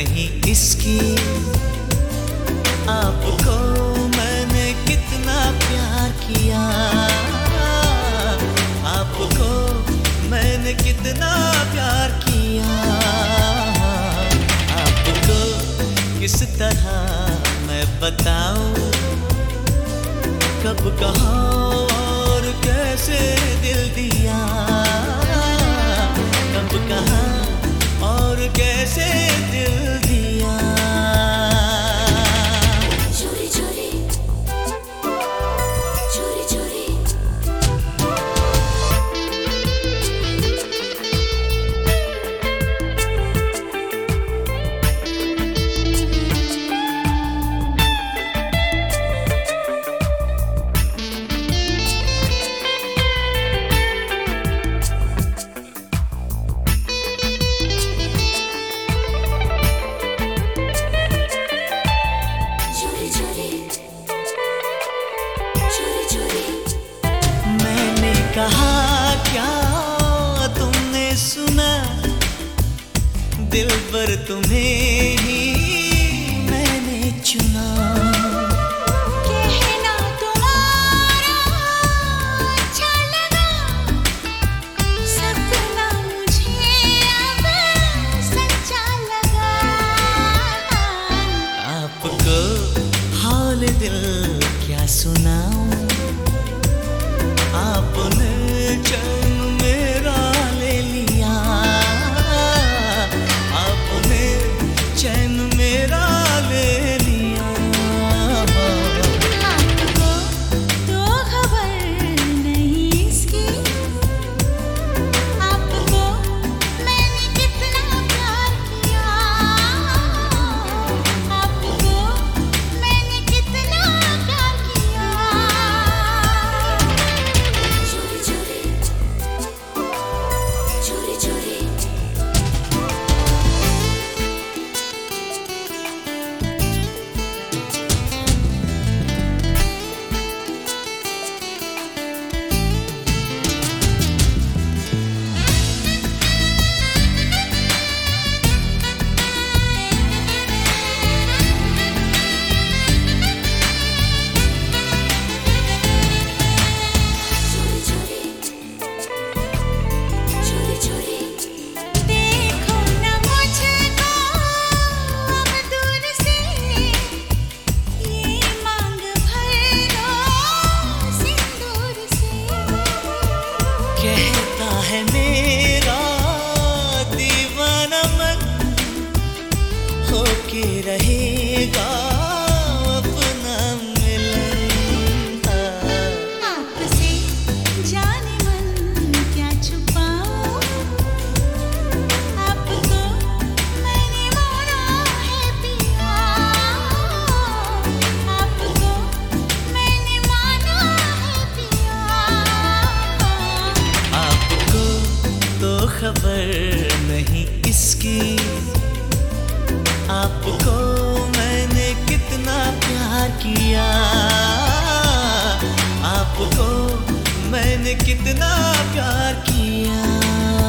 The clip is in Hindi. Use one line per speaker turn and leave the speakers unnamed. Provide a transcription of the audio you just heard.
नहीं इसकी। आपको मैंने कितना प्यार किया, आपको मैंने कितना प्यार किया। आपको किस तरह मैं बताऊं, कब कहाँ और कैसे दिल दिया, कब कहाँ और कैसे दिल दिया।
चोरी चोरी चोरी चोरी
कहा क्या तुमने सुना, दिल पर तुम्हें ही मैंने चुना।
कहना तुम्हारा अच्छा लगा, सपना मुझे अब सच्चा लगा।
आपको हाल दिल क्या सुनाऊं, आपने चैन मेरा ले लिया, आपने चैन मेरा ले लिया।
आपको तो खबर नहीं इसकी, आपको मैंने कितना प्यार किया, आपको मैंने कितना प्यार किया। चोरी चोरी देखो न मुझको अब दूर से, ये मांग भर दो सिंदूर से।
कहता है मेरा दीवाना मन, होके रहेगा अपना मिलन।
आपसे जाने मन क्या छुपाऊं, आपको मैंने माना है पिया, आपको मैंने माना है पिया।
आपको तो खबर नहीं इसकी, आपको मैंने कितना प्यार किया, आपको मैंने कितना प्यार किया।